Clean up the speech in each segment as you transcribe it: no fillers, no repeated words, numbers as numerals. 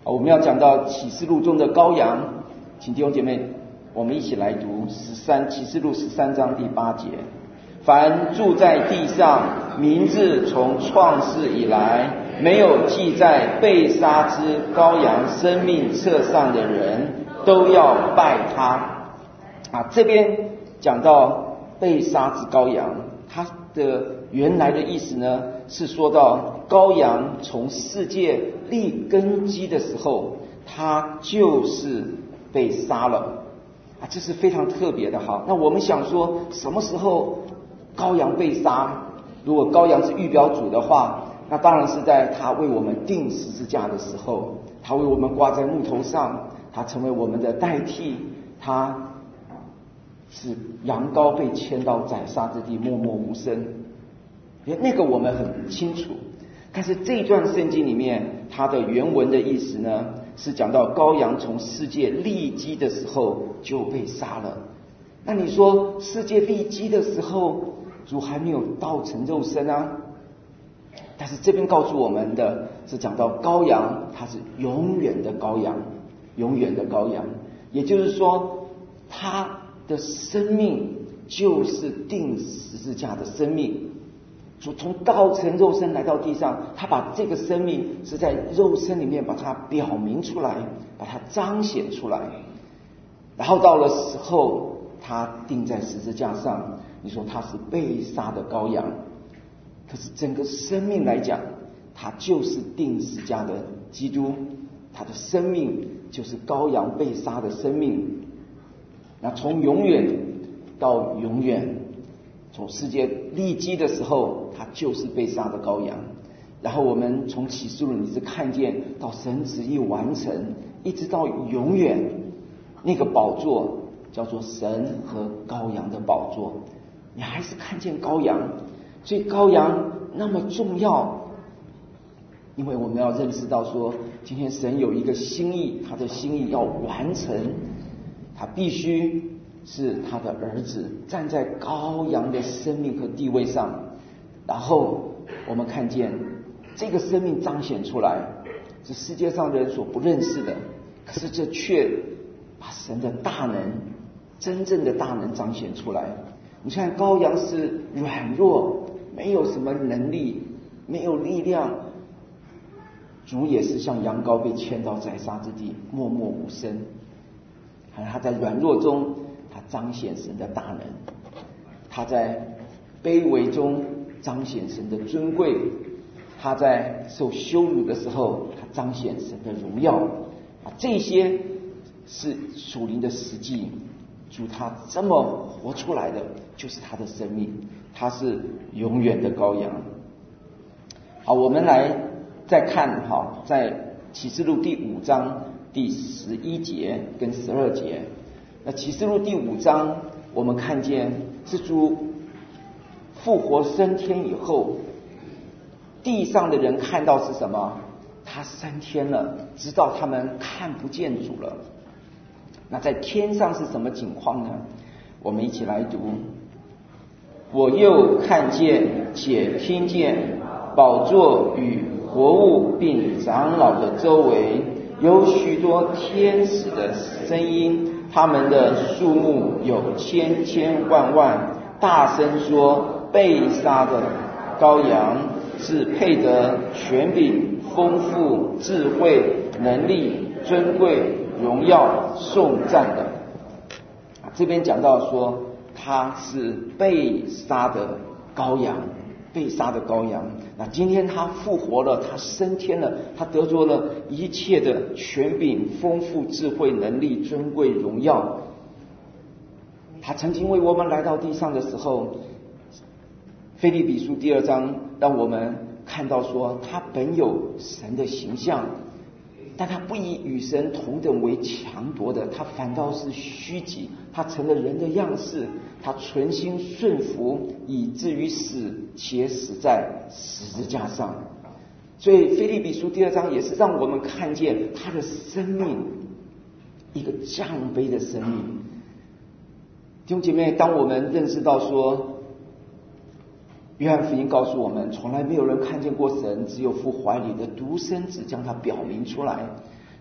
我们要讲到启示录中的羔羊，请弟兄姐妹我们一起来读启示录13章第8节。凡住在地上，名字从创世以来没有记在被杀之羔羊生命册上的人，都要拜他。这边讲到被杀之羔羊，它的原来的意思呢，是说到羔羊从世界立根基的时候，它就是被杀了。这是非常特别的哈。那我们想说，什么时候羔羊被杀？如果羔羊是预表主的话，那当然是在他为我们钉十字架的时候，他为我们挂在木头上，他成为我们的代替，他是羊羔被牵到宰杀之地，默默无声。那个我们很清楚。但是这一段圣经里面，它的原文的意思呢，是讲到羔羊从世界立基的时候就被杀了。那你说世界立基的时候，主还没有道成肉身啊？但是这边告诉我们的是讲到羔羊，它是永远的羔羊，永远的羔羊。也就是说，他的生命就是钉十字架的生命。主从道成肉身来到地上，他把这个生命是在肉身里面把它表明出来，把它彰显出来。然后到了时候，他钉在十字架上，你说他是被杀的羔羊，可是整个生命来讲，他就是钉十字架的基督，他的生命就是羔羊被杀的生命。那从永远到永远，从世界立基的时候，他就是被杀的羔羊。然后我们从启示录你是看见到神旨意完成，一直到永远，那个宝座叫做神和羔羊的宝座，你还是看见羔羊。所以羔羊那么重要，因为我们要认识到说，今天神有一个心意，他的心意要完成，他必须是他的儿子站在羔羊的生命和地位上。然后我们看见这个生命彰显出来，是世界上人所不认识的，可是这却把神的大能，真正的大能彰显出来。你看羔羊是软弱，没有什么能力，没有力量，主也是像羊羔被牵到宰杀之地，默默无声。他在软弱中，他彰显神的大能；他在卑微中彰显神的尊贵；他在受羞辱的时候，他彰显神的荣耀。这些是属灵的实际。主他这么活出来的，就是他的生命，他是永远的羔羊。好，我们来再看在启示录第5章第11节跟12节。那启示录第5章，我们看见是主复活升天以后，地上的人看到是什么？他升天了，直到他们看不见主了。那在天上是什么情况呢？我们一起来读。我又看见且听见宝座与活物并长老的周围有许多天使的声音，他们的数目有千千万万，大声说：被杀的羔羊是配得权柄、丰富、智慧、能力、尊贵、荣耀、颂赞的。这边讲到说他是被杀的羔羊，被杀的羔羊。那今天他复活了，他升天了，他得着了一切的权柄、丰富、智慧、能力、尊贵、荣耀。他曾经为我们来到地上的时候，腓立比书第2章让我们看到说，他本有神的形象，但他不以与神同等为强夺的，他反倒是虚己，他成了人的样式，他存心顺服，以至于死，且死在十字架上。所以腓立比书第2章也是让我们看见他的生命，一个降卑的生命。弟兄姐妹，当我们认识到说，约翰福音告诉我们，从来没有人看见过神，只有父怀里的独生子将他表明出来。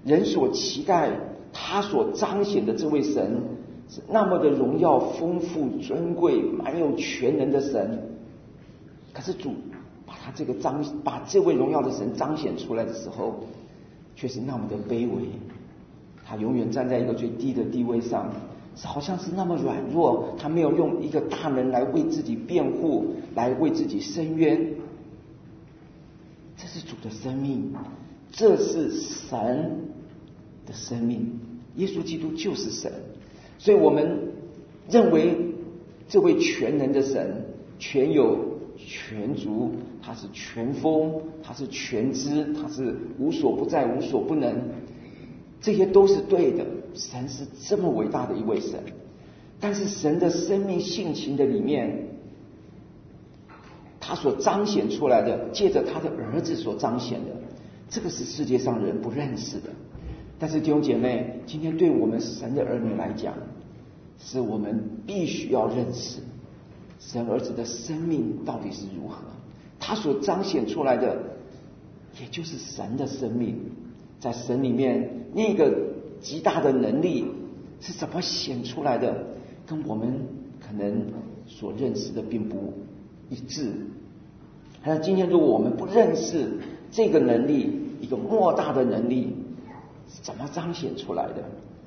人所期待他所彰显的这位神是那么的荣耀、丰富、尊贵、满有全能的神，可是主把这位荣耀的神彰显出来的时候，却是那么的卑微。他永远站在一个最低的地位上，好像是那么软弱，他没有用一个大能来为自己辩护，来为自己伸冤。这是主的生命，这是神的生命，耶稣基督就是神。所以我们认为这位全能的神，全有全足，他是全丰，他是全知，他是无所不在、无所不能，这些都是对的。神是这么伟大的一位神，但是神的生命性情的里面，他所彰显出来的，借着他的儿子所彰显的，这个是世界上人不认识的。但是弟兄姐妹，今天对我们神的儿女来讲，是我们必须要认识神儿子的生命到底是如何，他所彰显出来的也就是神的生命。在神里面那个极大的能力是怎么显出来的，跟我们可能所认识的并不一致。但今天如果我们不认识这个能力，一个莫大的能力是怎么彰显出来的，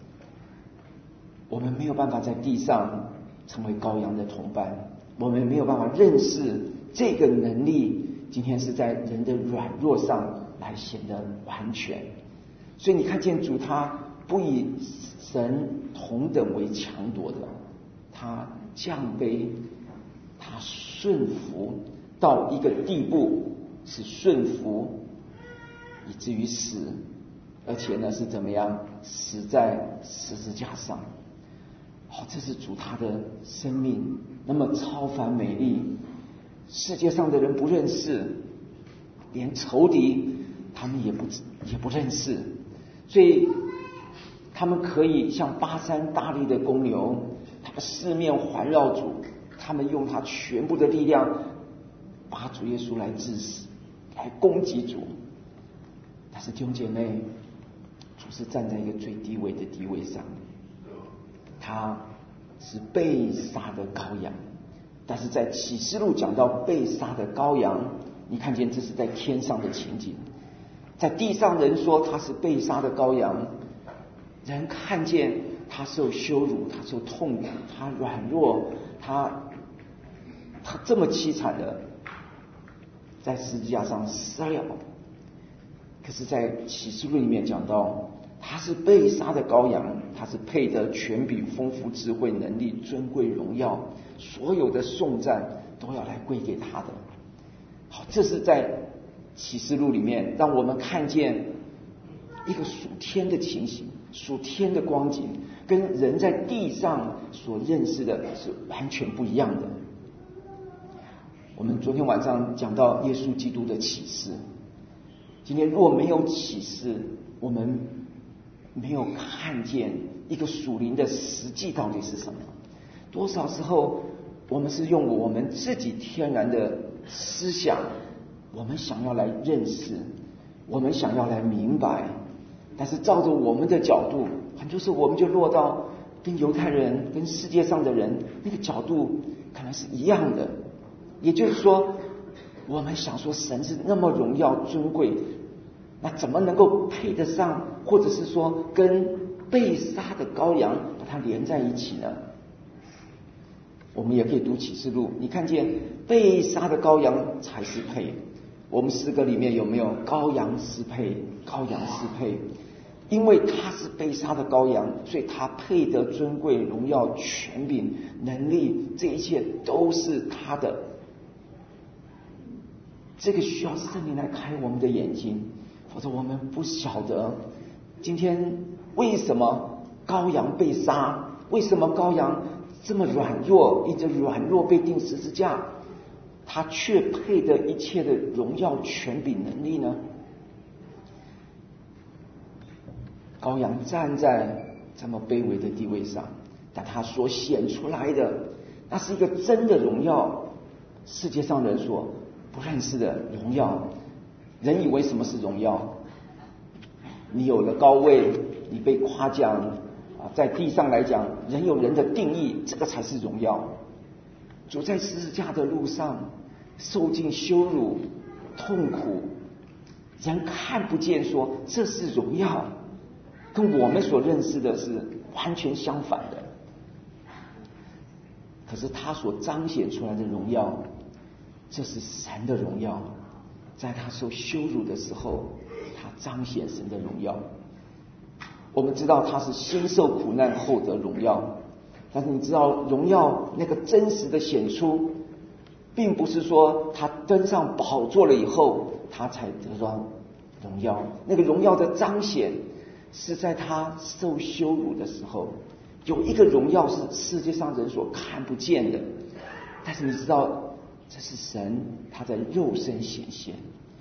我们没有办法在地上成为羔羊的同伴，我们没有办法认识这个能力今天是在人的软弱上来显得完全。所以你看见主他不以神同等为强夺的，他降卑，他顺服到一个地步，是顺服以至于死，而且呢是怎么样，死在十字架上。这是主他的生命那么超凡美丽，世界上的人不认识，连仇敌他们也不认识，所以他们可以像巴珊大力的公牛，他们四面环绕主，他们用他全部的力量把主耶稣来致死，来攻击主。但是弟兄姐妹，主是站在一个最低微的地位上，他是被杀的羔羊。但是在启示录讲到被杀的羔羊，你看见这是在天上的情景，在地上人说他是被杀的羔羊，人看见他受羞辱，他受痛苦，他软弱，他这么凄惨的在十字架上死了。可是在启示录里面讲到他是被杀的羔羊，他是配得权柄、丰富、智慧、能力、尊贵、荣耀，所有的颂赞都要来归给他的。这是在启示录里面让我们看见一个属天的情形，属天的光景，跟人在地上所认识的是完全不一样的。我们昨天晚上讲到耶稣基督的启示，今天若没有启示，我们没有看见一个属灵的实际到底是什么。多少时候我们是用我们自己天然的思想，我们想要来认识，我们想要来明白，但是照着我们的角度，很多时候我们就落到跟犹太人跟世界上的人那个角度可能是一样的。也就是说，我们想说神是那么荣耀尊贵，那怎么能够配得上，或者是说跟被杀的羔羊把它连在一起呢？我们也可以读启示录，你看见被杀的羔羊才是配。我们诗歌里面有没有羔羊是配，羔羊是配？因为他是被杀的羔羊，所以他配得尊贵、荣耀、权柄、能力，这一切都是他的。这个需要圣灵来开我们的眼睛，否则我们不晓得今天为什么羔羊被杀，为什么羔羊这么软弱，一直软弱被钉十字架，他却配得一切的荣耀、权柄、能力呢？羔羊站在这么卑微的地位上，但他所显出来的，那是一个真的荣耀，世界上人所不认识的荣耀。人以为什么是荣耀？ 你有了高位，你被夸奖在地上来讲，人有人的定义，这个才是荣耀。主在十字架的路上受尽羞辱、痛苦，人看不见，说这是荣耀，跟我们所认识的是完全相反的。可是他所彰显出来的荣耀，这是神的荣耀。在他受羞辱的时候，他彰显神的荣耀。我们知道他是先受苦难后得荣耀，但是你知道荣耀那个真实的显出，并不是说他登上宝座了以后他才得到荣耀。那个荣耀的彰显是在他受羞辱的时候。有一个荣耀是世界上人所看不见的，但是你知道这是神他在肉身显现。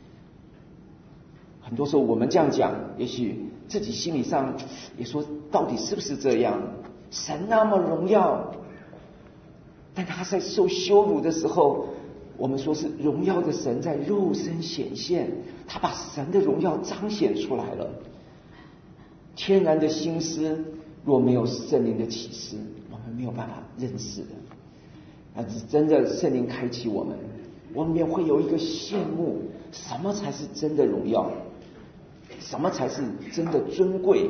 很多时候我们这样讲，也许自己心理上也说到底是不是这样，神那么荣耀，但他在受羞辱的时候，我们说是荣耀的神在肉身显现，他把神的荣耀彰显出来了。天然的心思若没有圣灵的启示，我们没有办法认识的。但是真的圣灵开启我们，我们也会有一个羡慕，什么才是真的荣耀，什么才是真的尊贵，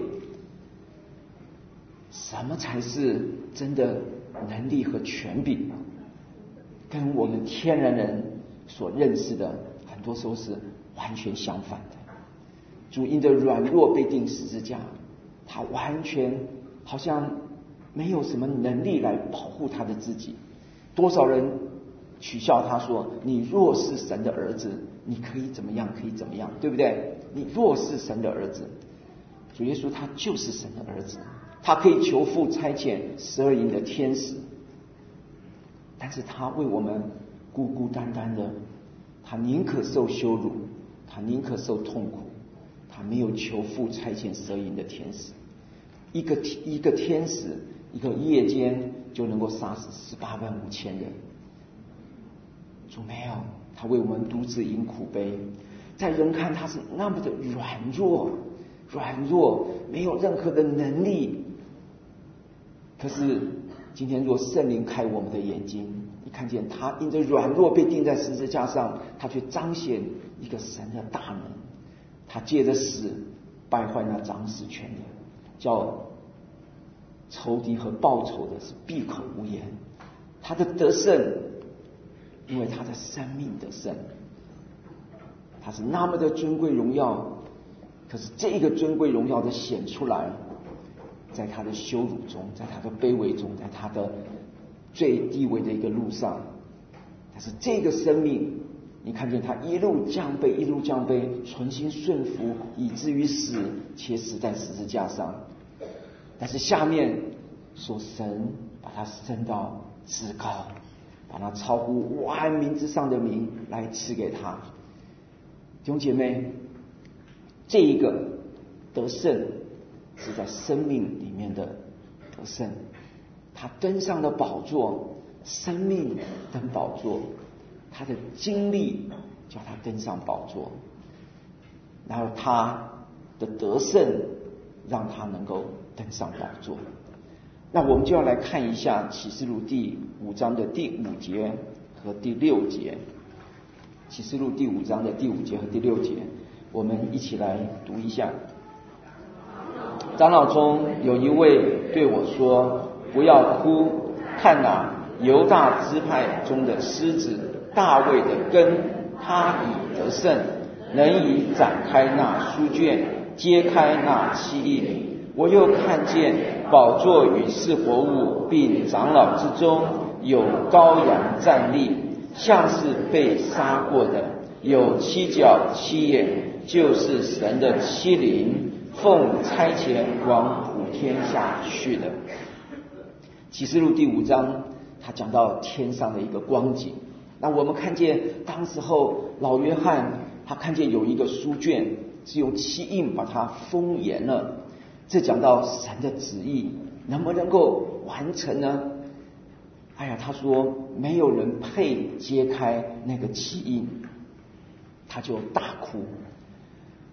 什么才是真的能力和权柄，跟我们天然人所认识的很多时候是完全相反的。主因着软弱被钉十字架，他完全好像没有什么能力来保护他的自己。多少人取笑他说，你若是神的儿子，你可以怎么样，可以怎么样，对不对？你若是神的儿子，主耶稣他就是神的儿子，他可以求父差遣12营的天使，但是他为我们孤孤单单的，他宁可受羞辱，他宁可受痛苦，他没有求父差遣12营的天使。一个天使一个夜间就能够杀死185000人，主没有，他为我们独自饮苦杯。在人看他是那么的软弱，没有任何的能力。可是今天若圣灵开我们的眼睛，你看见他因着软弱被钉在十字架上，他却彰显一个神的大能。他借着死败坏那掌死权的，叫仇敌和报仇的是闭口无言。他的得胜，因为他的生命得胜，他是那么的尊贵荣耀。可是这个尊贵荣耀的显出来，在他的羞辱中，在他的卑微中，在他的最低微的一个路上。但是这个生命，你看见他一路降卑，存心顺服，以至于死，且死在十字架上。但是下面说神把他升到至高，把他超乎万民之上的名来赐给他。弟兄姐妹，这一个得胜是在生命里面的得胜。他登上了宝座，生命登宝座，他的经历叫他登上宝座，然后他的得胜让他能够登上宝座。那我们就要来看一下启示录第5章的第5节和第6节。启示录第5章的第5节和第6节，我们一起来读一下。长老中有一位对我说，不要哭，看哪，犹大支派中的狮子大卫的根，他已得胜，能以展开那书卷，揭开那7印。我又看见宝座与4活物并长老之中有羔羊站立，像是被杀过的，有7角7眼，就是神的7灵，奉差遣往普天下去的。启示录第5章他讲到天上的一个光景。那我们看见当时候老约翰他看见有一个书卷是用7印把它封严了，这讲到神的旨意能不能够完成呢？他说没有人配揭开那个7印，他就大哭。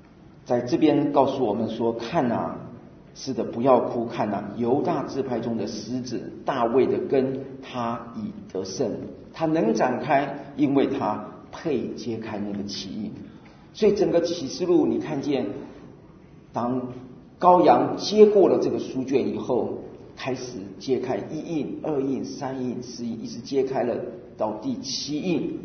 在这边告诉我们说，看啊，是的，不要哭，看啊，犹大支派中的狮子大卫的根，他已得胜，他能展开，因为他配揭开那个旗印。所以整个启示录你看见，当羔羊接过了这个书卷以后，开始揭开1印、2印、3印、4印，一直揭开了到第7印。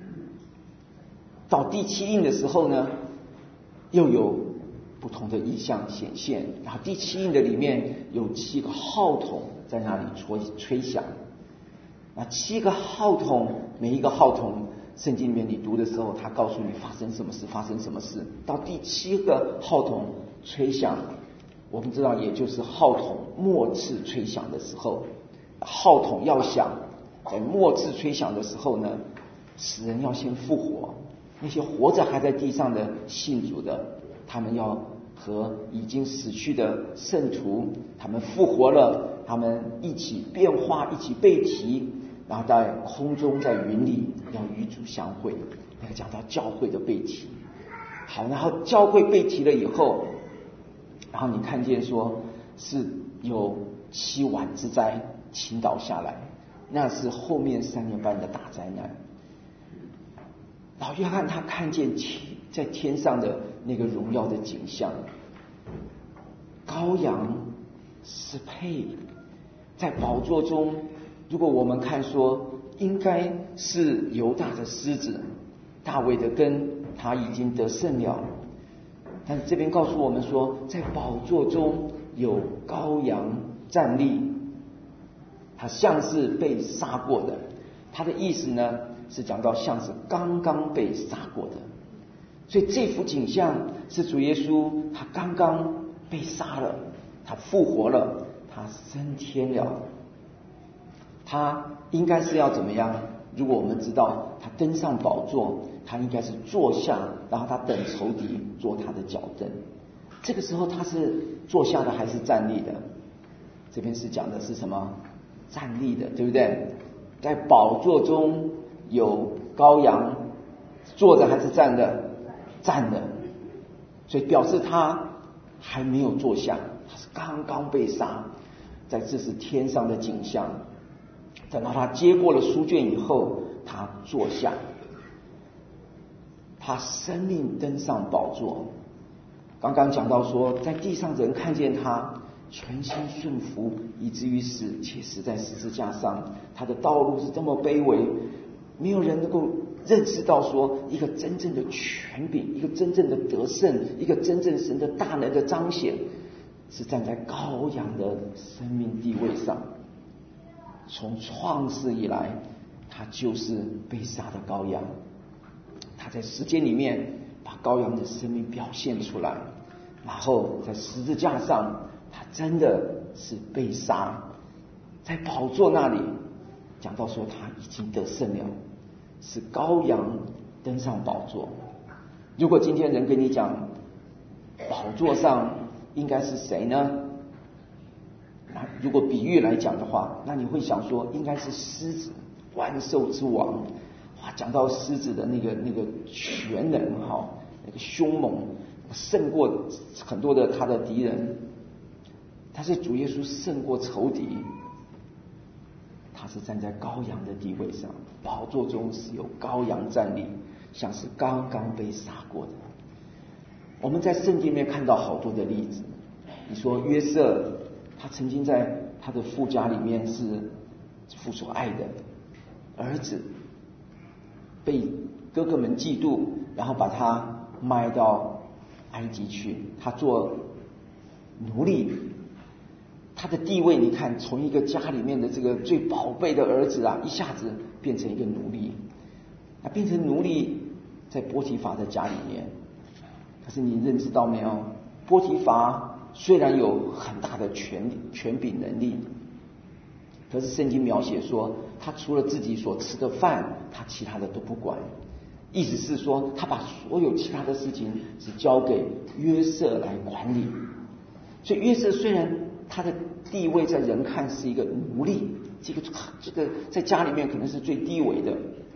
到第7印的时候呢，又有不同的意象显现，然后第7印的里面有7个号筒在那里吹响。那7个号筒，每一个号筒圣经里面你读的时候，他告诉你发生什么事，发生什么事。到第7个号筒吹响，我们知道也就是号筒末次吹响的时候，号筒要响，在末次吹响的时候呢，死人要先复活，那些活着还在地上的信主的，他们要和已经死去的圣徒，他们复活了，他们一起变化，一起被提，然后在空中在云里要与主相会。那个讲到教会的被提。好，然后教会被提了以后，然后你看见说是有7碗之灾倾倒下来，那是后面3年半的大灾难。老约翰他看见在天上的那个荣耀的景象，羔羊是配在宝座中。如果我们看说应该是犹大的狮子，大卫的根，他已经得胜了，但是这边告诉我们说，在宝座中有羔羊站立，他像是被杀过的。他的意思呢是讲到像是刚刚被杀过的，所以这幅景象是主耶稣他刚刚被杀了，他复活了，他升天了。他应该是要怎么样？如果我们知道他登上宝座，他应该是坐下，然后他等仇敌做他的脚凳。这个时候他是坐下的还是站立的？这边是讲的是什么？站立的，对不对？在宝座中有羔羊，坐着还是站的？站的，所以表示他还没有坐下，他是刚刚被杀。在这是天上的景象。等到他接过了书卷以后，他坐下，他生命登上宝座。刚刚讲到说，在地上人看见他全心顺服，以至于死，且死在十字架上。他的道路是这么卑微，没有人能够认识到说，一个真正的权柄，一个真正的得胜，一个真正神的大能的彰显，是站在羔羊的生命地位上。从创世以来，他就是被杀的羔羊。他在时间里面把羔羊的生命表现出来，然后在十字架上，他真的是被杀。在宝座那里讲到说，他已经得胜了，是羔羊登上宝座。如果今天人跟你讲宝座上应该是谁呢？那如果比喻来讲的话，那你会想说应该是狮子，万兽之王。哇，讲到狮子的那个全能哈，那个凶猛，胜过很多的他的敌人。但是主耶稣胜过仇敌，他是站在羔羊的地位上，宝座中是有羔羊站立，像是刚刚被杀过的。我们在圣经里面看到好多的例子。你说约瑟，他曾经在他的父家里面是父所爱的儿子，被哥哥们嫉妒，然后把他卖到埃及去，他做奴隶。他的地位你看，从一个家里面的这个最宝贝的儿子啊，一下子变成一个奴隶。他变成奴隶在波提乏的家里面。可是你认知到没有，波提乏虽然有很大的权柄能力，可是圣经描写说，他除了自己所吃的饭，他其他的都不管。意思是说，他把所有其他的事情只交给约瑟来管理。所以约瑟虽然他的地位在人看是一个奴隶，这个在家里面可能是最低微的，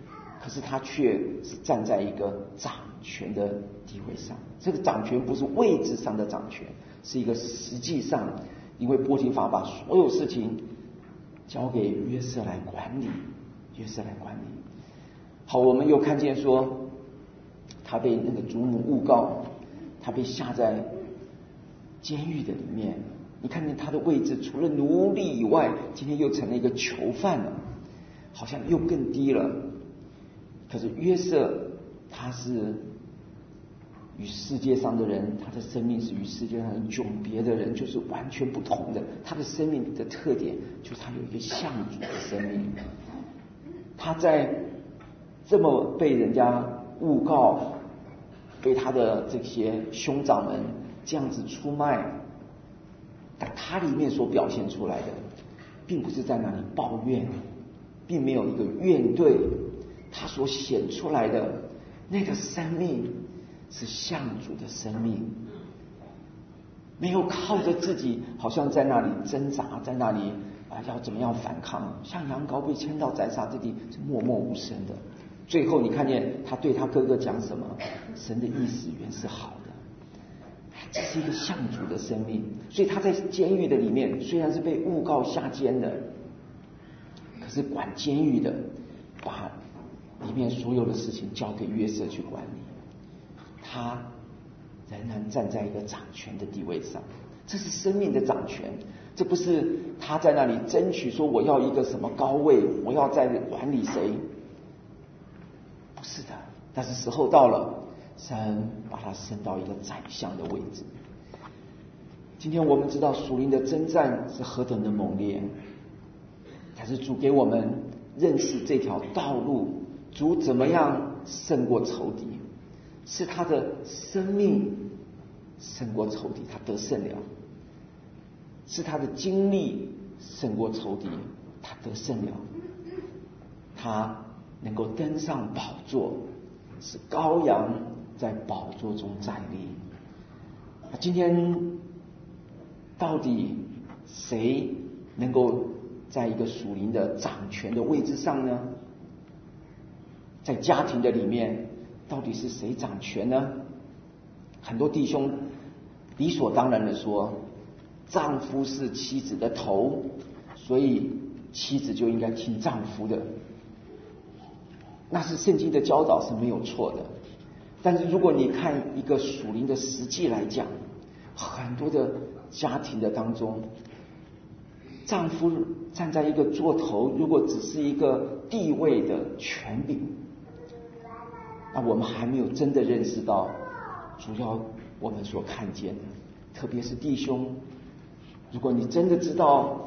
可是他却是站在一个掌权的地位上。这个掌权不是位置上的掌权，是一个实际上，因为波提乏把所有事情交给约瑟来管理，约瑟来管理。好，我们又看见说，他被那个祖母诬告，他被下在监狱的里面。你看见他的位置，除了奴隶以外，今天又成了一个囚犯了，好像又更低了。可是约瑟他是与世界上的人，他的生命是与世界上的迥别的人，就是完全不同的。他的生命的特点就是他有一个像主的生命。他在这么被人家诬告，被他的这些兄长们这样子出卖，但他里面所表现出来的并不是在那里抱怨，并没有一个怨怼，他所显出来的那个生命是像主的生命，没有靠着自己好像在那里挣扎，在那里要怎么样反抗，像羊羔被牵到宰杀之地是默默无声的。最后你看见他对他哥哥讲什么？神的意思原是好的。这是一个像主的生命。所以他在监狱的里面，虽然是被诬告下监的，可是管监狱的把里面所有的事情交给约瑟去管理，他仍然站在一个掌权的地位上。这是生命的掌权，这不是他在那里争取说我要一个什么高位，我要在管理谁，不是的。但是时候到了，神把他升到一个宰相的位置。今天我们知道属灵的征战是何等的猛烈，但是主给我们认识这条道路，主怎么样胜过仇敌，是他的生命胜过仇敌，他得胜了；是他的经历胜过仇敌，他得胜了；他能够登上宝座，是羔羊在宝座中站立。今天到底谁能够在一个属灵的掌权的位置上呢？在家庭的里面，到底是谁掌权呢？很多弟兄理所当然的说，丈夫是妻子的头，所以妻子就应该听丈夫的。那是圣经的教导是没有错的，但是如果你看一个属灵的实际来讲，很多的家庭的当中，丈夫站在一个座头，如果只是一个地位的权柄，那我们还没有真的认识到主要我们所看见的。特别是弟兄，如果你真的知道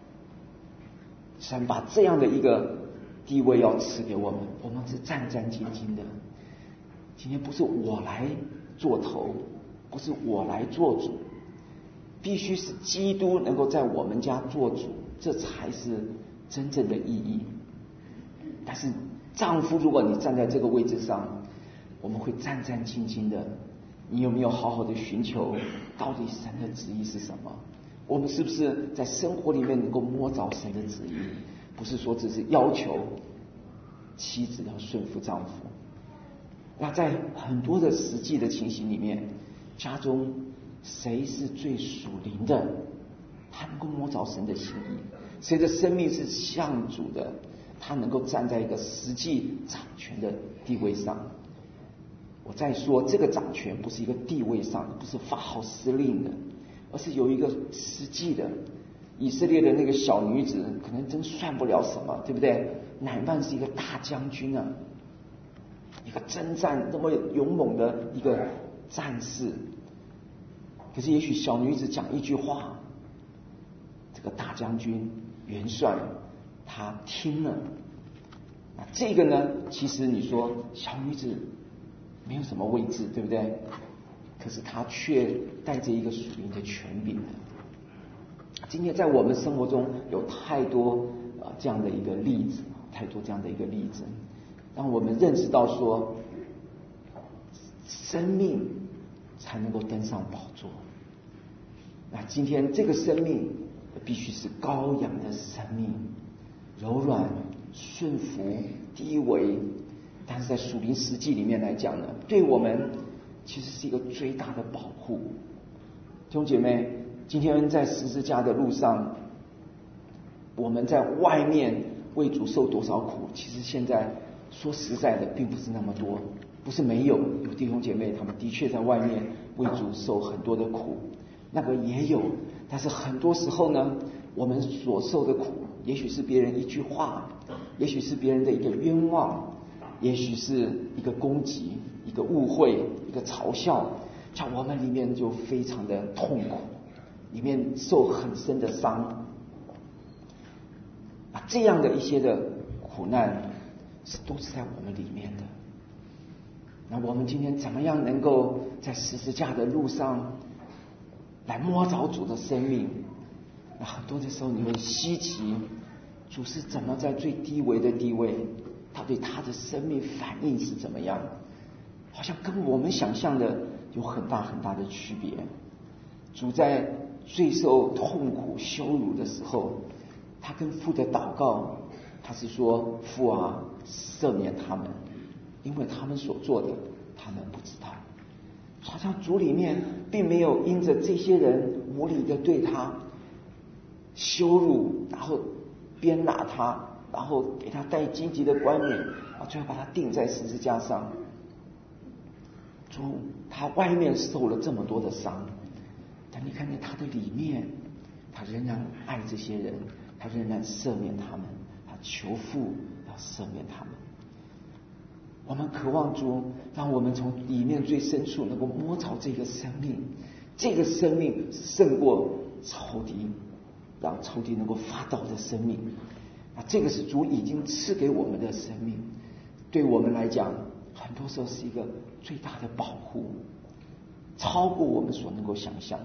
神把这样的一个地位要赐给我们，我们是战战兢兢的。今天不是我来做头，不是我来做主，必须是基督能够在我们家做主，这才是真正的意义。但是丈夫，如果你站在这个位置上，我们会战战兢兢的。你有没有好好的寻求到底神的旨意是什么？我们是不是在生活里面能够摸着神的旨意？不是说只是要求妻子要顺服丈夫。那在很多的实际的情形里面，家中谁是最属灵的？他能够摸着神的心意，谁的生命是像主的，他能够站在一个实际掌权的地位上。我再说，这个掌权不是一个地位上，不是发号施令的，而是有一个实际的。以色列的那个小女子可能真算不了什么，对不对？乃縵是一个大将军啊，一个征战那么勇猛的一个战士。可是也许小女子讲一句话，这个大将军元帅他听了。那这个呢，其实你说小女子没有什么位置，对不对？可是他却带着一个属灵的权柄的。今天在我们生活中有太多这样的一个例子，太多这样的一个例子，当我们认识到说，生命才能够登上宝座。那今天这个生命必须是羔羊的生命，柔软、顺服、低微， 但是在属灵实际里面来讲呢，对我们其实是一个最大的保护。弟兄姐妹，今天在十字架的路上，我们在外面为主受多少苦，其实现在说实在的并不是那么多，不是没有，有弟兄姐妹他们的确在外面为主受很多的苦，那个也有，但是很多时候呢，我们所受的苦也许是别人一句话，也许是别人的一个冤枉，也许是一个攻击，一个误会，一个嘲笑，在我们里面就非常的痛苦，里面受很深的伤。这样的一些的苦难都是在我们里面的。那我们今天怎么样能够在十字架的路上来摸着主的生命？那很多的时候你会稀奇，主是怎么在最低微的地位，他对他的生命反应是怎么样？好像跟我们想象的有很大很大的区别。主在最受痛苦羞辱的时候，他跟父的祷告，他是说：父啊，赦免他们，因为他们所做的他们不知道。好像主里面并没有因着这些人无理的对他羞辱，然后鞭打他，然后给他戴荆棘的冠冕，最后把他钉在十字架上。主他外面受了这么多的伤，但你看见他的里面，他仍然爱这些人，他仍然赦免他们，他求父要赦免他们。我们渴望主让我们从里面最深处能够摸着这个生命，这个生命胜过仇敌，让仇敌能够发抖的生命。这个是主已经赐给我们的生命，对我们来讲很多时候是一个最大的保护，超过我们所能够想象的。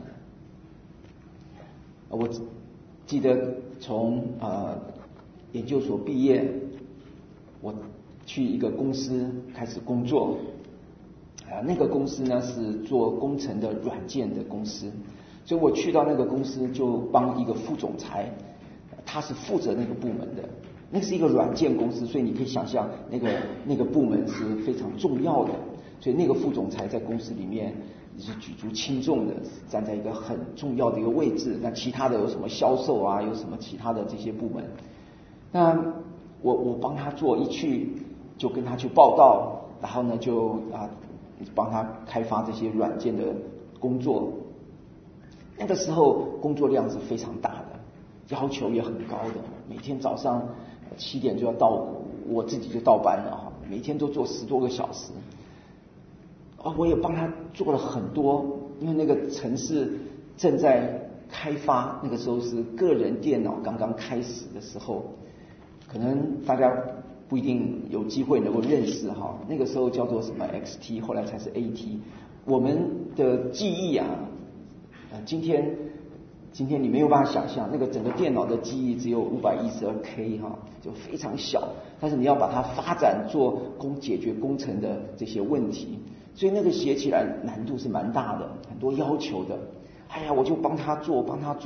我记得从研究所毕业，我去一个公司开始工作，那个公司呢是做工程的软件的公司，所以我去到那个公司就帮一个副总裁，他是负责那个部门的，那是一个软件公司，所以你可以想象那个部门是非常重要的，所以那个副总裁在公司里面是举足轻重的，站在一个很重要的一个位置。那其他的有什么销售啊，有什么其他的这些部门，那我帮他做，一去就跟他去报道，然后呢就帮他开发这些软件的工作。那个时候工作量是非常大的，要求也很高的，每天早上7点就要到，我自己就到班了，每天都做10多个小时。我也帮他做了很多，因为那个城市正在开发，那个时候是个人电脑刚刚开始的时候，可能大家不一定有机会能够认识哈。那个时候叫做什么 XT， 后来才是 AT。我们的记忆今天你没有办法想象，那个整个电脑的记忆只有512K 就非常小，但是你要把它发展做解决工程的这些问题，所以那个写起来难度是蛮大的，很多要求的。我就帮他做，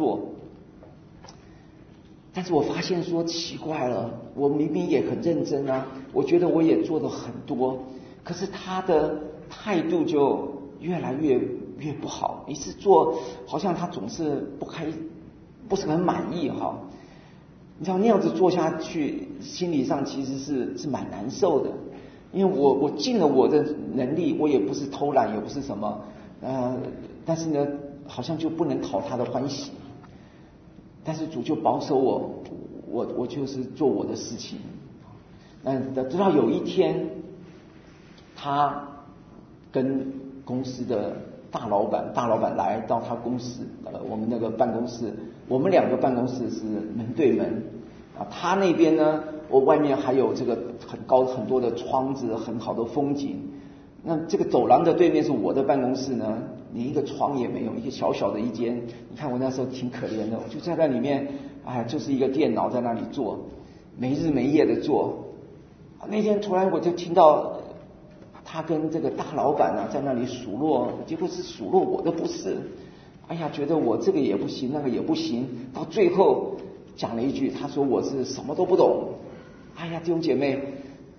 但是我发现说奇怪了，我明明也很认真啊，我觉得我也做了很多，可是他的态度就越来越不好，每次做好像他总是不是很满意哈。你知道那样子做下去，心理上其实是蛮难受的，因为我尽了我的能力，我也不是偷懒，也不是什么但是呢，好像就不能讨他的欢喜。但是主就保守我就是做我的事情。直到有一天，他跟公司的大老板来到他公司，我们那个办公室，我们2个办公室是门对门他那边呢，我外面还有这个很多的窗子，很好的风景。那这个走廊的对面是我的办公室呢，连一个窗也没有，一个小小的一间。你看我那时候挺可怜的，我就在那里面，就是一个电脑在那里做，没日没夜的做。那天突然我就听到他跟这个大老板在那里数落，结果是数落我的不是。觉得我这个也不行，那个也不行，到最后讲了一句，他说我是什么都不懂。弟兄姐妹，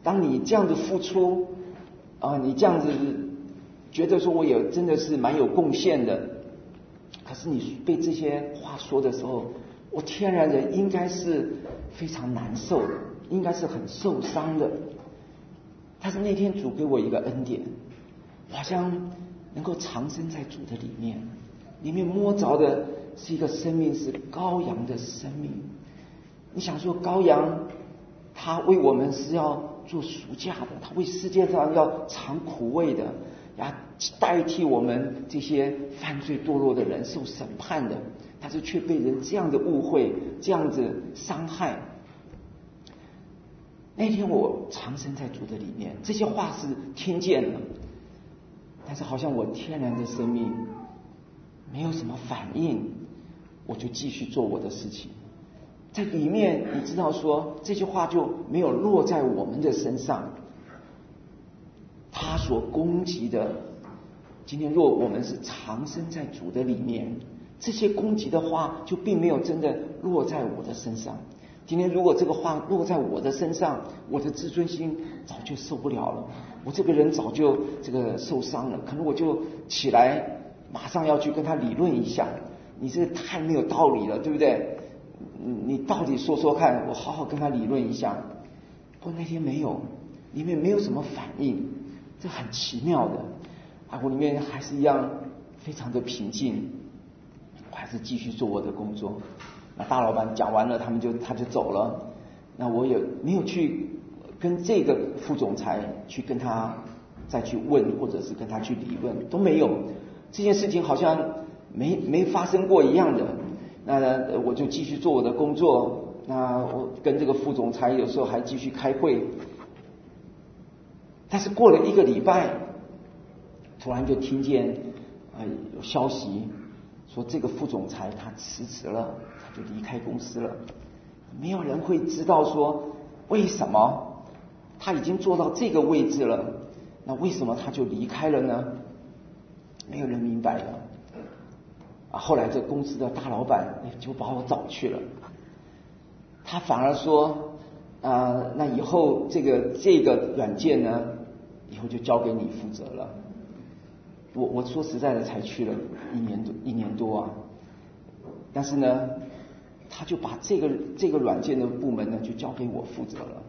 当你这样子付出你这样子觉得说我也真的是蛮有贡献的，可是你被这些话说的时候，我天然人应该是非常难受的，应该是很受伤的。但是那天主给我一个恩典，好像能够藏身在主的里面摸着的是一个生命，是羔羊的生命。你想说羔羊他为我们是要做赎价的，他为世界上要尝苦味的，要代替我们这些犯罪堕落的人受审判的，但是却被人这样的误会，这样子伤害。那天我藏身在主的里面，这些话是听见了，但是好像我天然的生命没有什么反应，我就继续做我的事情。在里面你知道说这句话就没有落在我们的身上，他所攻击的，今天若我们是藏身在主的里面，这些攻击的话就并没有真的落在我的身上。今天如果这个话落在我的身上，我的自尊心早就受不了了，我这个人早就这个受伤了，可能我就起来马上要去跟他理论一下，你这个太没有道理了，对不对？你到底说说看，我好好跟他理论一下。不过那天没有，里面没有什么反应，这很奇妙的我里面还是一样非常的平静，我还是继续做我的工作。那大老板讲完了，他就走了。那我也没有去跟这个副总裁去跟他再去问，或者是跟他去理论，都没有。这件事情好像没发生过一样的。那我就继续做我的工作。那我跟这个副总裁有时候还继续开会。但是过了1个礼拜，突然就听见有消息说这个副总裁他辞职了，他就离开公司了。没有人会知道说为什么他已经做到这个位置了，那为什么他就离开了呢？没有人明白了。后来这公司的大老板就把我找去了，他反而说那以后这个软件呢，以后就交给你负责了。我说实在的才去了一年多但是呢他就把这个软件的部门呢就交给我负责了。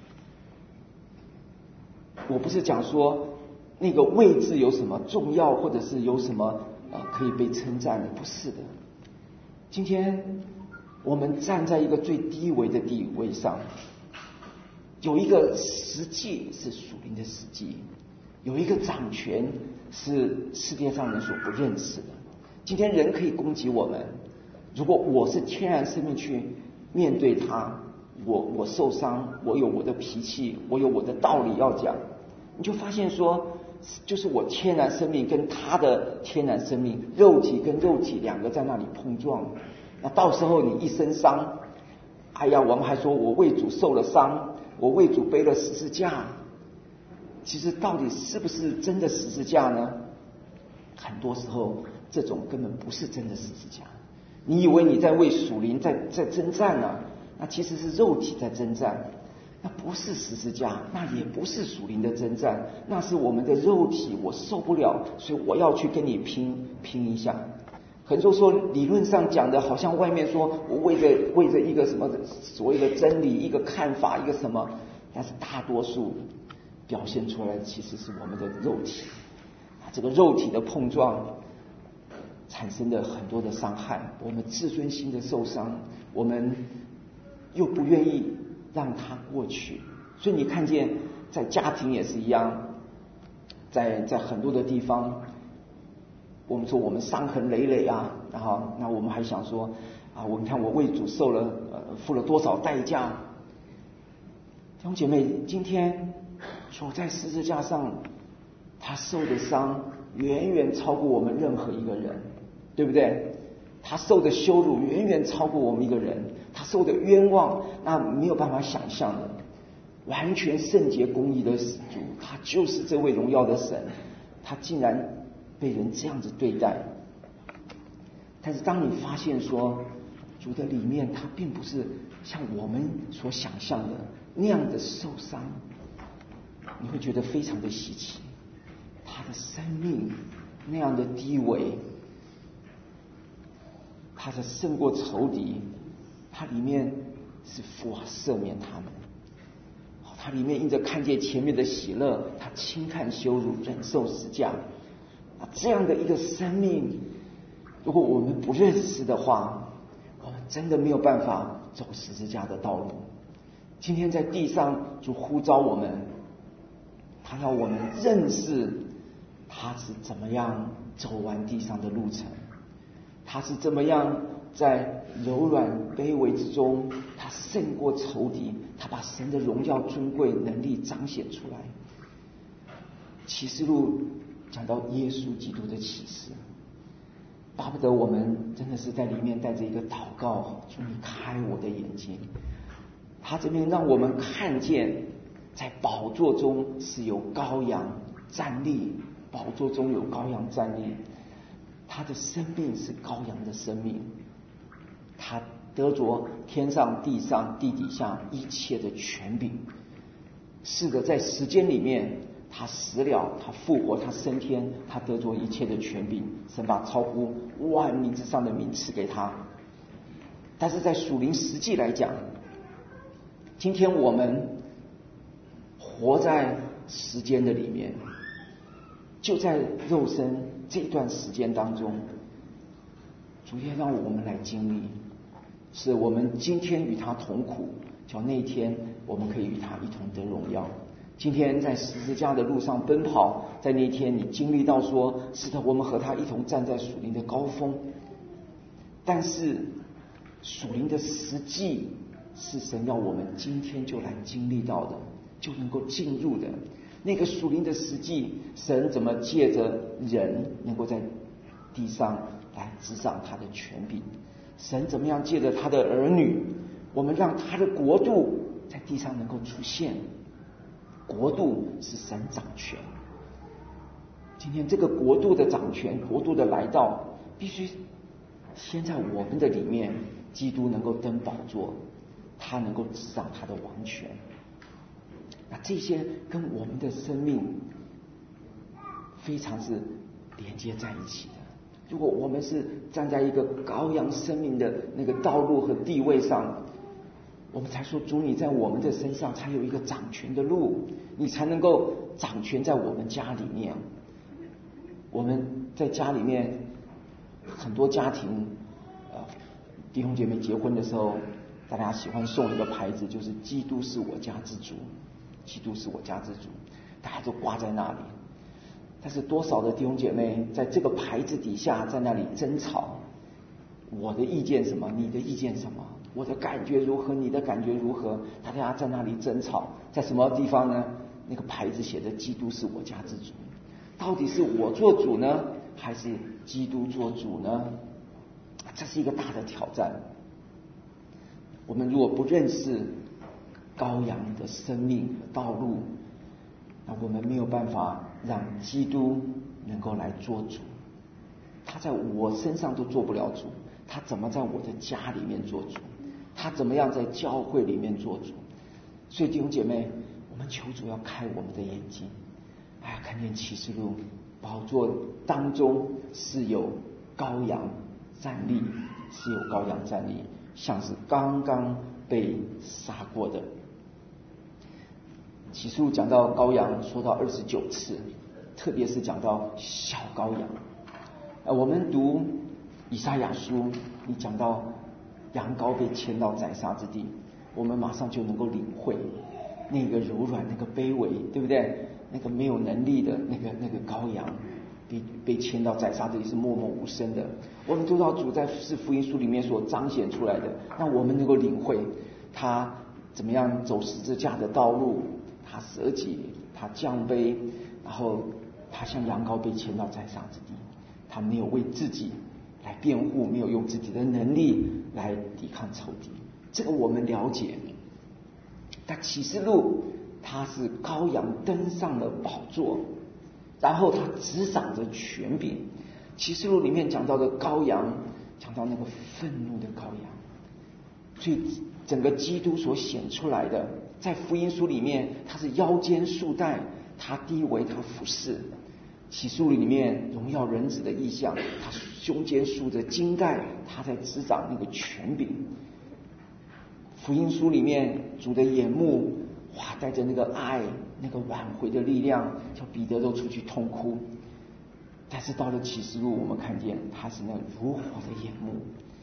我不是讲说那个位置有什么重要，或者是有什么可以被称赞的，不是的。今天我们站在一个最低微的地位上，有一个实际是属灵的实际，有一个掌权是世界上人所不认识的。今天人可以攻击我们，如果我是天然生命去面对他，我受伤，我有我的脾气，我有我的道理要讲，你就发现说就是我天然生命跟他的天然生命，肉体跟肉体两个在那里碰撞，那到时候你一身伤，我们还说我为主受了伤，我为主背了十字架，其实到底是不是真的十字架呢？很多时候这种根本不是真的十字架。你以为你在为属灵在征战那其实是肉体在征战，那不是十字架，那也不是属灵的征战，那是我们的肉体，我受不了，所以我要去跟你拼一下。很多说理论上讲的好像外面说我为着一个什么所谓的真理，一个看法，一个什么，但是大多数表现出来的其实是我们的肉体这个肉体的碰撞产生的很多的伤害，我们自尊心的受伤，我们又不愿意让它过去。所以你看见在家庭也是一样，在很多的地方，我们说我们伤痕累累然后那我们还想说我们看我为主付了多少代价。弟兄姐妹，今天所在十字架上他受的伤远远超过我们任何一个人，对不对？他受的羞辱远远超过我们一个人，他受的冤枉那没有办法想象的。完全圣洁公义的主，他就是这位荣耀的神，他竟然被人这样子对待。但是当你发现说主的里面他并不是像我们所想象的那样的受伤， 你会觉得非常的稀奇，他的生命那样的低微，他的胜过仇敌，他里面是父啊赦免他们，他里面因着看见前面的喜乐，他轻看羞辱，忍受十架。这样的一个生命，如果我们不认识的话，我们真的没有办法走十字架的道路。今天在地上主呼召我们，他要我们认识他是怎么样走完地上的路程，他是怎么样在柔软卑微之中，他胜过仇敌，他把神的荣耀尊贵能力彰显出来。启示录讲到耶稣基督的启示，巴不得我们真的是在里面带着一个祷告，主你开我的眼睛。他这边让我们看见，在宝座中是有羔羊站立，宝座中有羔羊站立，他的生命是羔羊的生命，他得着天上地上地底下一切的权柄。是的，在时间里面他死了，他复活，他升天，他得着一切的权柄，神把超乎万名之上的名赐给他。但是在属灵实际来讲，今天我们活在时间的里面，就在肉身这段时间当中，主要让我们来经历，是我们今天与他同苦，叫那一天我们可以与他一同得荣耀。今天在十字架的路上奔跑，在那一天你经历到说，是的，我们和他一同站在属灵的高峰。但是属灵的实际是神要我们今天就来经历到的，就能够进入的。那个属灵的实际，神怎么借着人能够在地上来执掌他的权柄，神怎么样借着他的儿女，我们让他的国度在地上能够出现。国度是神掌权，今天这个国度的掌权，国度的来到，必须先在我们的里面，基督能够登宝座，他能够执掌他的王权。那这些跟我们的生命非常是连接在一起的。如果我们是站在一个羔羊生命的那个道路和地位上，我们才说主你在我们的身上才有一个掌权的路，你才能够掌权在我们家里面。我们在家里面，很多家庭弟兄姐妹结婚的时候，大家喜欢送一个牌子，就是基督是我家之主，基督是我家之主，大家都挂在那里。但是多少的弟兄姐妹在这个牌子底下在那里争吵，我的意见什么，你的意见什么，我的感觉如何，你的感觉如何，大家在那里争吵。在什么地方呢？那个牌子写着基督是我家之主，到底是我做主呢，还是基督做主呢？这是一个大的挑战。我们如果不认识羔羊的生命和道路，那我们没有办法让基督能够来做主。他在我身上都做不了主，他怎么在我的家里面做主？他怎么样在教会里面做主？所以弟兄姐妹，我们求主要开我们的眼睛，看见启示录宝座当中是有羔羊站立，是有羔羊站立，像是刚刚被杀过的。启示录讲到羔羊说到29次，特别是讲到小羔羊。我们读以赛亚书，你讲到羊羔被牵到宰杀之地，我们马上就能够领会那个柔软，那个卑微，对不对？那个没有能力的那个羔羊被牵到宰杀这里是默默无声的。我们知道主在四福音书里面所彰显出来的，让我们能够领会他怎么样走十字架的道路，他舍己，他降卑，然后他像羊羔被牵到宰杀之地，他没有为自己来辩护，没有用自己的能力来抵抗仇敌，这个我们了解。但启示录他是羔羊登上了宝座，然后他执掌着权柄。启示录里面讲到的羔羊，讲到那个愤怒的羔羊， 所以整个基督所显出来的，在福音书里面，他是腰间束带，他低微，他服侍。启示录里面荣耀人子的意象，他胸间束着金带，他在执掌那个权柄。福音书里面主的眼目，哇，带着那个爱，那个挽回的力量，叫彼得都出去痛哭。但是到了启示录，我们看见他是那如火的眼目，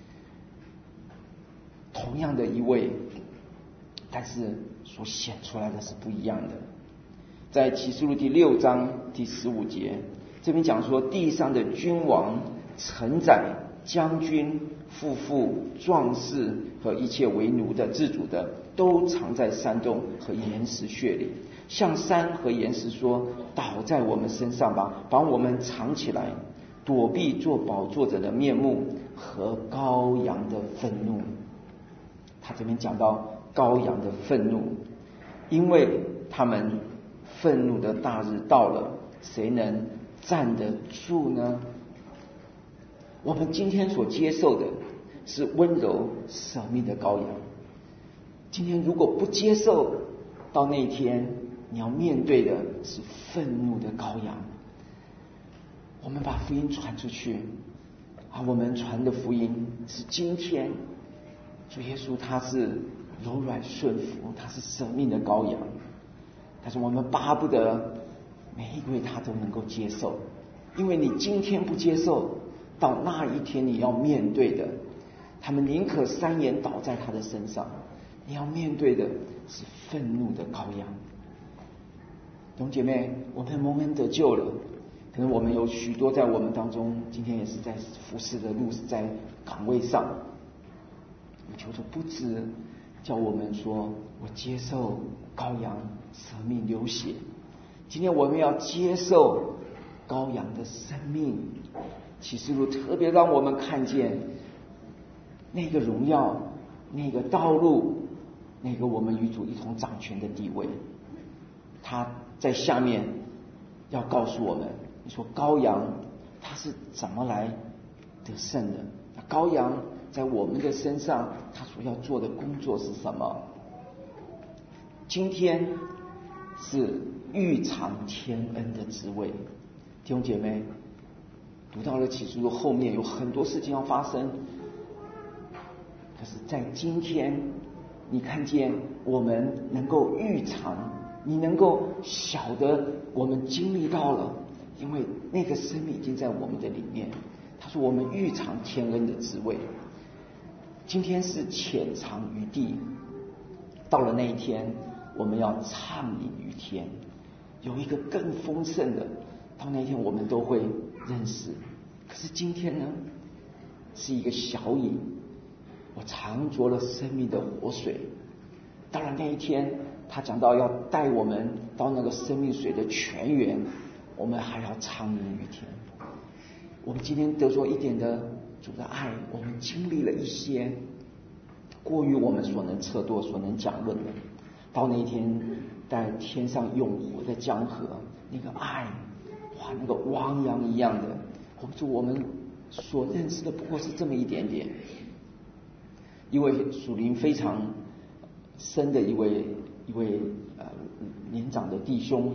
同样的一位，但是所显出来的是不一样的。在启示录第6章第15节，这边讲说，地上的君王、臣宰、将军、富妇、壮士和一切为奴的、自主的，都藏在山洞和岩石穴里，向山和岩石说：倒在我们身上吧，把我们藏起来，躲避做宝座者的面目和羔羊的愤怒。他这边讲到羔羊的愤怒，因为他们愤怒的大日到了，谁能站得住呢？我们今天所接受的是温柔舍命的羔羊，今天如果不接受，到那一天你要面对的是愤怒的羔羊。我们把福音传出去，我们传的福音是今天主耶稣他是柔软顺服，他是舍命的羔羊，但是我们巴不得每一位他都能够接受，因为你今天不接受，到那一天你要面对的，他们宁可3眼倒在他的身上，你要面对的是愤怒的羔羊。弟兄姐妹，我们蒙恩得救了，可能我们有许多在我们当中，今天也是在服侍的路，是在岗位上，求主不止叫我们说我接受羔羊舍命流血，今天我们要接受羔羊的生命。启示录特别让我们看见那个荣耀，那个道路，那个我们与主一同掌权的地位。他在下面要告诉我们，你说羔羊他是怎么来得胜的，羔羊在我们的身上他所要做的工作是什么？今天是预尝天恩的滋味。弟兄姐妹，读到了启示录后面有很多事情要发生，可是在今天你看见我们能够预尝，你能够晓得我们经历到了，因为那个生命已经在我们的里面。他说我们预尝天恩的滋味。今天是浅尝于地，到了那一天我们要畅饮于天，有一个更丰盛的，到那一天我们都会认识。可是今天呢，是一个小饮，我尝着了生命的活水。到了那一天，他讲到要带我们到那个生命水的泉源，我们还要畅饮于天。我们今天得着一点的主的爱，我们经历了一些过于我们所能测度、所能讲论的。到那一天，在天上永活的江河，那个爱，哇，那个汪洋一样的，我们所认识的不过是这么一点点。一位属灵非常深的一位年长的弟兄，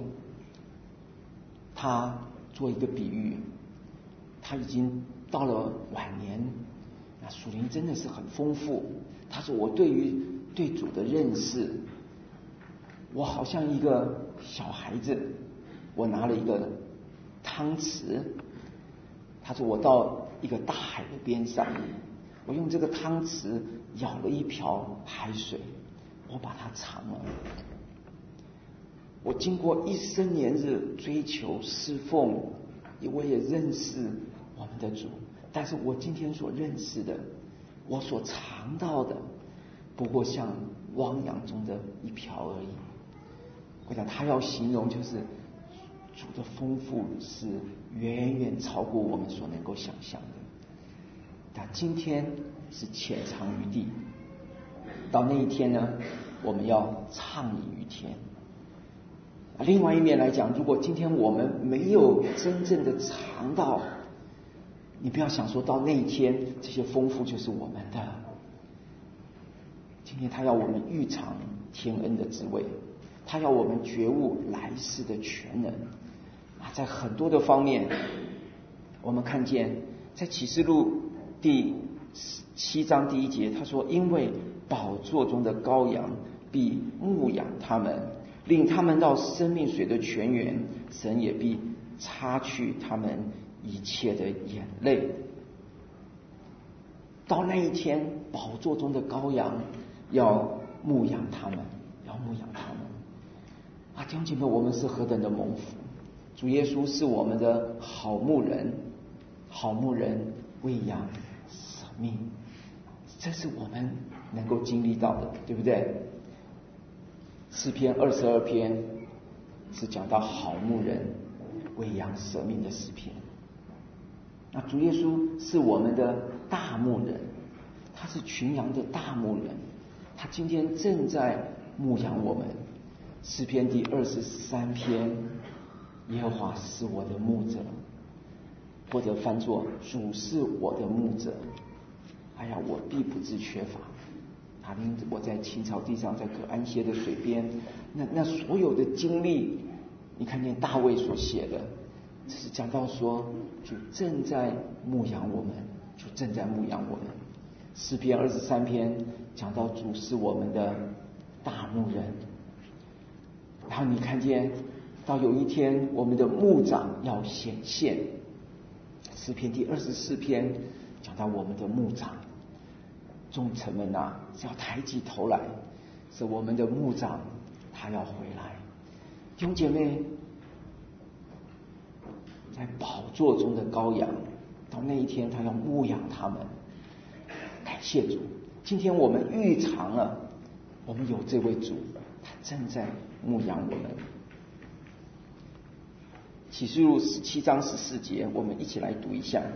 他做一个比喻，他已经到了晚年，那属灵真的是很丰富。他说我对主的认识，我好像一个小孩子，我拿了一个汤匙，他说我到一个大海的边上，我用这个汤匙舀了一瓢海水，我把它尝了。我经过一生年日追求侍奉，我也认识我们的主，但是我今天所认识的，我所尝到的，不过像汪洋中的一瓢而已。我想他要形容就是主的丰富是远远超过我们所能够想象的。但今天是浅尝于地，到那一天呢，我们要畅饮于天。另外一面来讲，如果今天我们没有真正的尝到，你不要想说到那一天这些丰富就是我们的。 今天他要我们预尝天恩的滋味，他要我们觉悟来世的全能。在很多的方面，我们看见在启示录第7章第1节，他说：因为宝座中的羔羊必牧养他们，领他们到生命水的泉源，神也必擦去他们一切的眼泪。到那一天，宝座中的羔羊要牧养他们，弟兄姐妹，我们是何等的蒙福！主耶稣是我们的好牧人，喂养生命，这是我们能够经历到的，对不对？诗篇22篇是讲到好牧人喂养舍命的诗篇。那主耶稣是我们的大牧人，他是群羊的大牧人，他今天正在牧养我们。诗篇第23篇，耶和华是我的牧者，或者翻作主是我的牧者，我必不致缺乏。他领我在青草地上，在可安歇的水边。那所有的经历，你看见大卫所写的，这是讲到说主正在牧养我们，诗篇23篇讲到主是我们的大牧人。然后你看见到有一天我们的牧长要显现，诗篇第24篇讲到我们的牧长，众臣们是要抬起头来，是我们的牧长他要回来。弟兄姐妹，在宝座中的羔羊，到那一天他要牧养他们。感谢主，今天我们预尝了，我们有这位主，他正在牧养我们。启示录17章14节，我们一起来读一下。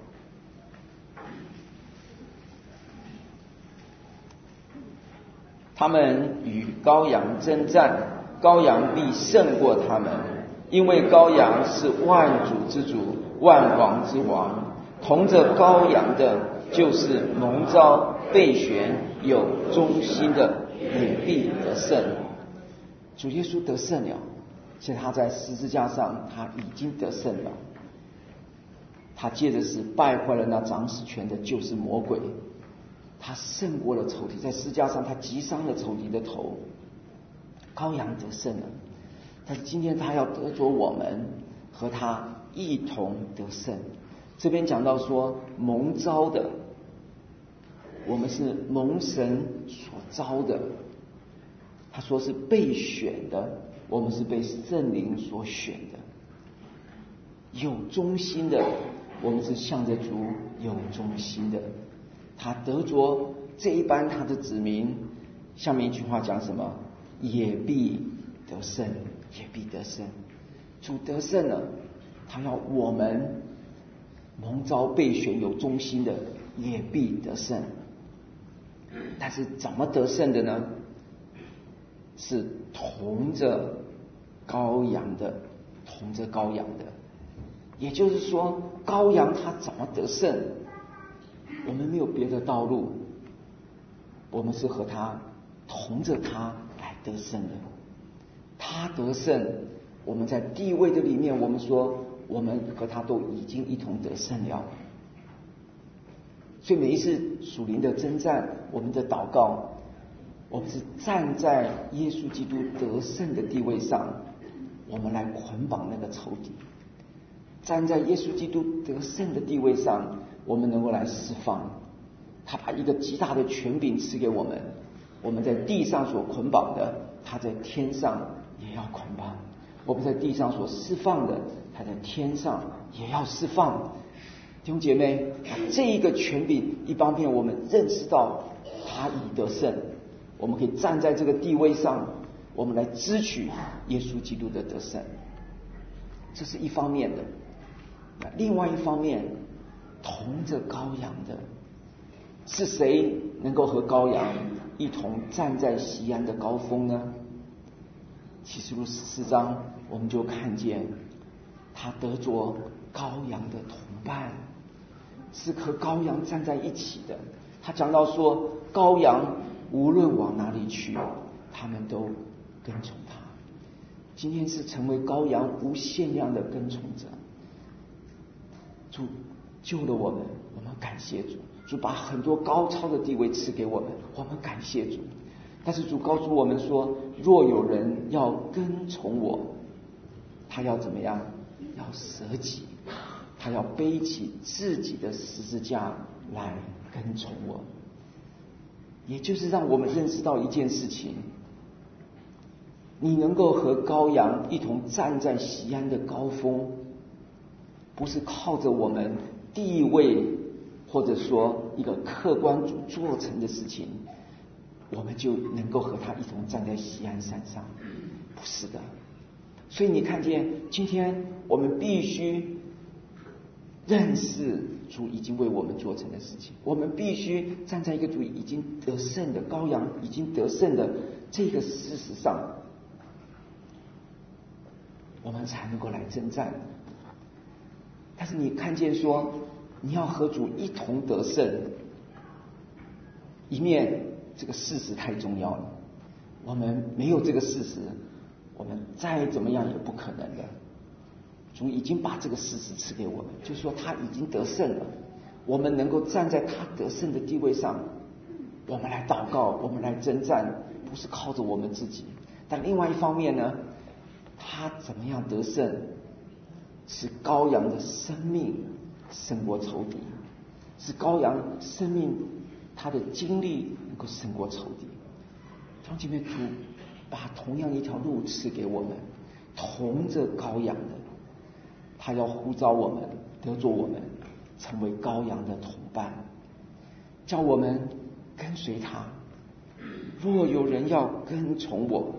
他们与羔羊征战，羔羊必胜过他们，因为羔羊是万主之主，万王之王。同着羔羊的，就是蒙召备选有忠心的，也必得胜。主耶稣得胜了，现在他在十字架上，他已经得胜了。他借着死败坏了那掌死权的，就是魔鬼。他胜过了仇敌，在十字架上他击伤了仇敌的头。羔羊得胜了，但是今天他要得着我们和他一同得胜。这边讲到说蒙召的，我们是蒙神所召的。他说是被选的，我们是被圣灵所选的。有忠心的，我们是向着主有忠心的。他得着这一班他的子民，下面一句话讲什么？也必得胜，也必得胜。主得胜了，他要我们蒙召备选有忠心的，也必得胜。但是怎么得胜的呢？是同着羔羊的，也就是说，羔羊他怎么得胜？我们没有别的道路，我们是和他同着他来得胜的。他得胜，我们在地位的里面，我们说我们和他都已经一同得胜了。所以每一次属灵的征战，我们的祷告，我们是站在耶稣基督得胜的地位上，我们来捆绑那个仇敌。站在耶稣基督得胜的地位上，我们能够来释放。他把一个极大的权柄赐给我们，我们在地上所捆绑的，他在天上也要捆绑；我们在地上所释放的，他在天上也要释放。弟兄姐妹，这一个权柄，一方面我们认识到他已得胜，我们可以站在这个地位上，我们来支取耶稣基督的得胜，这是一方面的。另外一方面，同着羔羊的，是谁能够和羔羊一同站在锡安的高峰呢？启示录14章，我们就看见他得着羔羊的同伴，是和羔羊站在一起的。他讲到说，羔羊无论往哪里去，他们都跟从他。今天是成为羔羊无限量的跟从者。主救了我们，我们感谢主。主把很多高超的地位赐给我们，我们感谢主。但是主告诉我们说，若有人要跟从我，他要怎么样？要舍己，他要背起自己的十字架来跟从我。也就是让我们认识到一件事情，你能够和羔羊一同站在锡安的高峰，不是靠着我们地位或者说一个客观主做成的事情，我们就能够和他一同站在锡安山上，不是的。所以你看见今天我们必须认识主已经为我们做成的事情，我们必须站在一个主已经得胜的羔羊已经得胜的这个事实上，我们才能够来征战。但是你看见说你要和主一同得胜，一面这个事实太重要了，我们没有这个事实，我们再怎么样也不可能的。主已经把这个事实赐给我们，就是说他已经得胜了，我们能够站在他得胜的地位上，我们来祷告，我们来征战，不是靠着我们自己。但另外一方面呢，他怎么样得胜，是羔羊的生命胜过仇敌，是羔羊生命他的经历能够胜过仇敌。弟兄姐妹，主把同样一条路赐给我们，同着羔羊的，他要呼召我们，得着我们，成为羔羊的同伴，叫我们跟随他。若有人要跟从我，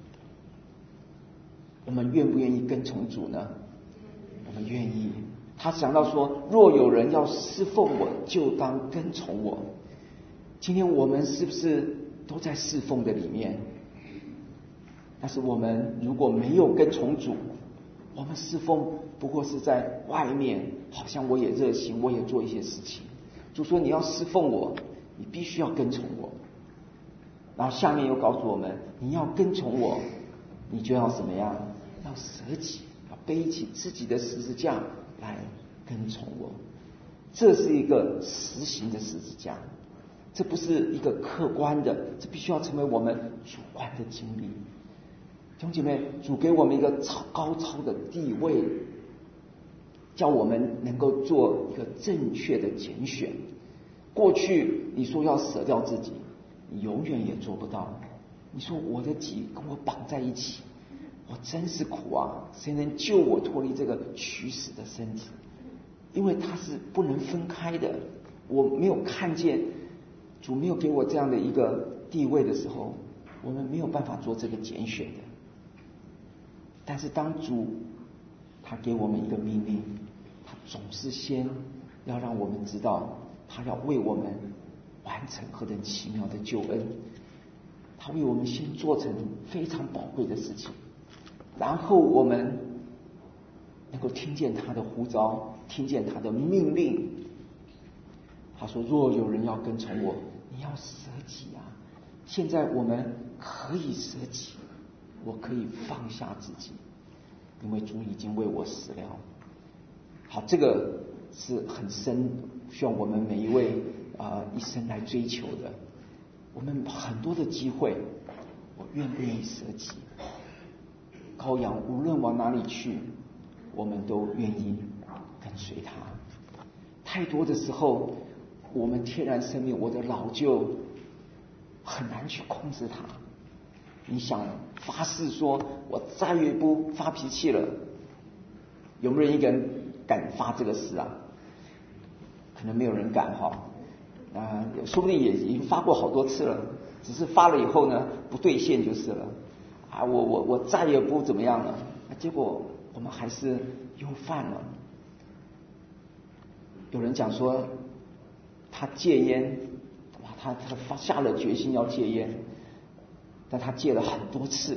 我们愿不愿意跟从主呢？我们愿意。他讲到说，若有人要侍奉我，就当跟从我。今天我们是不是都在侍奉的里面？但是我们如果没有跟从主，我们侍奉不过是在外面，好像我也热心，我也做一些事情。主说你要侍奉我，你必须要跟从我。然后下面又告诉我们，你要跟从我，你就要怎么样？要舍己，要背起自己的十字架来跟从我。这是一个实行的十字架，这不是一个客观的，这必须要成为我们主观的经历。弟兄姐妹，主给我们一个高超的地位，叫我们能够做一个正确的拣选。过去你说要舍掉自己，你永远也做不到。你说我的己跟我绑在一起，我真是苦啊！谁能救我脱离这个取死的身体？因为它是不能分开的。我没有看见主没有给我这样的一个地位的时候，我们没有办法做这个拣选的。但是当主他给我们一个命令，他总是先要让我们知道，他要为我们完成何等奇妙的救恩，他为我们先做成非常宝贵的事情，然后我们能够听见他的呼召，听见他的命令。他说若有人要跟从我，你要舍己啊。现在我们可以舍己，我可以放下自己，因为主已经为我死了。好，这个是很深，需要我们每一位一生来追求的。我们很多的机会，我愿不愿意舍己？羔羊无论往哪里去，我们都愿意跟随他。太多的时候，我们天然生命，我的老旧很难去控制它。你想发誓说我再也不发脾气了，有没有一个人敢发这个誓啊？可能没有人敢哈。说不定也已经发过好多次了，只是发了以后呢不兑现就是了。我再也不怎么样了，结果我们还是又犯了。有人讲说他戒烟，他下了决心要戒烟，但他戒了很多次。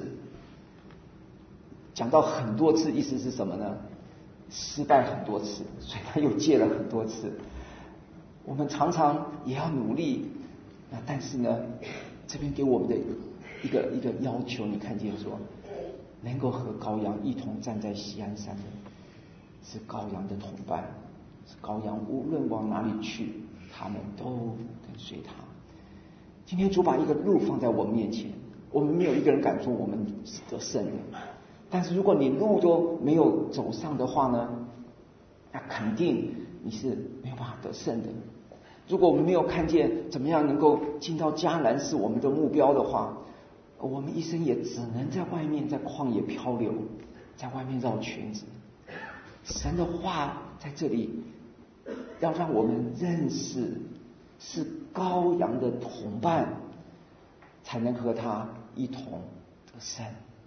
讲到很多次，意思是什么呢？失败很多次，所以他又戒了很多次。我们常常也要努力，但是呢， 这边给我们的一个要求，你看见说，能够和羔羊一同站在锡安山的，是羔羊的同伴，是羔羊无论往哪里去，他们都跟随他。今天主把一个路放在我们面前，我们没有一个人敢说我们是得胜的，但是如果你路都没有走上的话呢，那肯定你是没有办法得胜的。如果我们没有看见怎么样能够进到迦南是我们的目标的话，我们一生也只能在外面在旷野漂流，在外面绕圈子。神的话在这里要让我们认识是羔羊的同伴，才能和他一同得胜。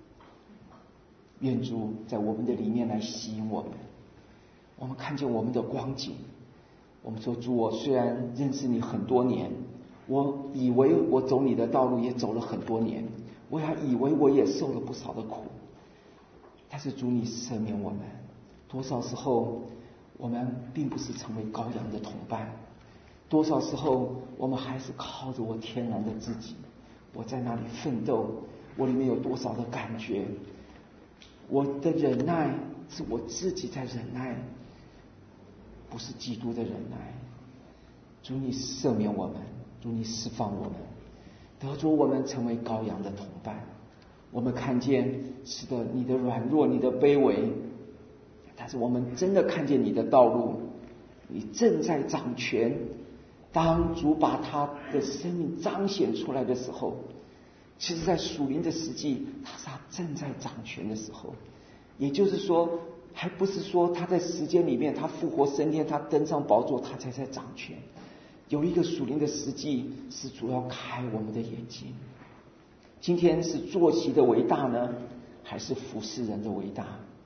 愿主在我们的里面来吸引我们，我们看见我们的光景，我们说主，我虽然认识你很多年，我以为我走你的道路也走了很多年，我还以为我也受了不少的苦，但是主你赦免我们，多少时候我们并不是成为羔羊的同伴，多少时候我们还是靠着我天然的自己，我在那里奋斗，我里面有多少的感觉，我的忍耐是我自己在忍耐，不是基督的忍耐。主你赦免我们，主你释放我们，得着我们成为羔羊的同伴。我们看见是的，你的软弱，你的卑微，但是我们真的看见你的道路，你正在掌权。当主把他的生命彰显出来的时候，其实在属灵的实际，他正在掌权的时候，也就是说还不是说他在时间里面他复活升天，他登上宝座，他才在掌权。有一个属灵的实际是主要开我们的眼睛。今天是坐席的为大呢，还是服侍人的为大？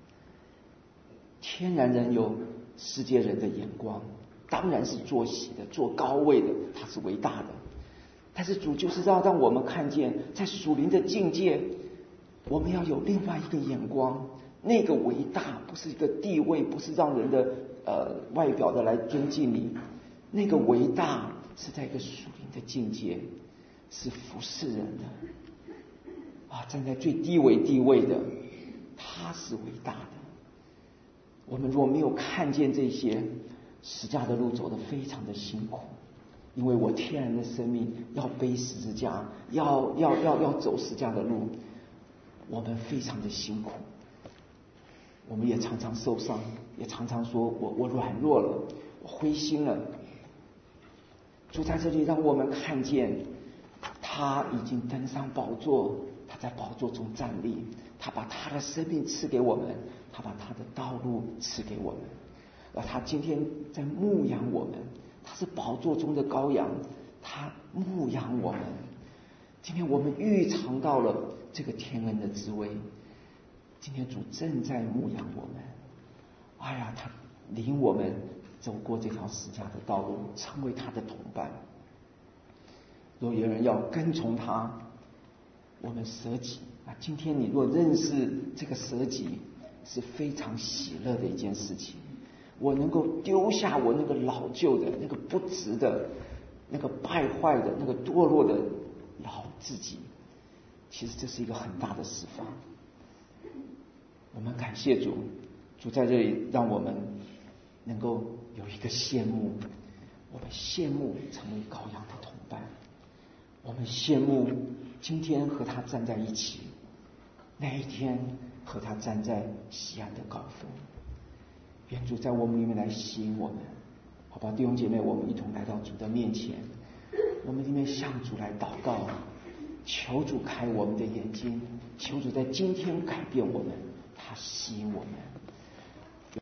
天然人有世界人的眼光，当然是坐席的，坐高位的，他是为大的。但是主就是要让我们看见，在属灵的境界，我们要有另外一个眼光。那个伟大不是一个地位，不是让人的外表的来尊敬你，那个伟大是在一个属灵的境界，是服侍人的站在最低微地位的，他是伟大的。我们如果没有看见这些，十架的路走得非常的辛苦，因为我天然的生命要背十字架，要走十架的路，我们非常的辛苦，我们也常常受伤，也常常说我软弱了，我灰心了。主在这里让我们看见，他已经登上宝座，他在宝座中站立，他把他的生命赐给我们，他把他的道路赐给我们，而他今天在牧养我们，他是宝座中的羔羊，他牧养我们。今天我们预尝到了这个天恩的滋味，今天主正在牧养我们。他领我们走过这条十架的道路，成为他的同伴。若有人要跟从他，我们舍己。今天你若认识这个舍己，是非常喜乐的一件事情。我能够丢下我那个老旧的、那个不值的、那个败坏的、那个堕落的老自己，其实这是一个很大的释放。我们感谢主，主在这里让我们能够有一个羡慕，我们羡慕成为羔羊的同伴，我们羡慕今天和他站在一起，那一天和他站在西安的高峰。愿主在我们里面来吸引我们，好吧，弟兄姐妹，我们一同来到主的面前，我们里面向主来祷告，求主开我们的眼睛，求主在今天改变我们，他吸引我们。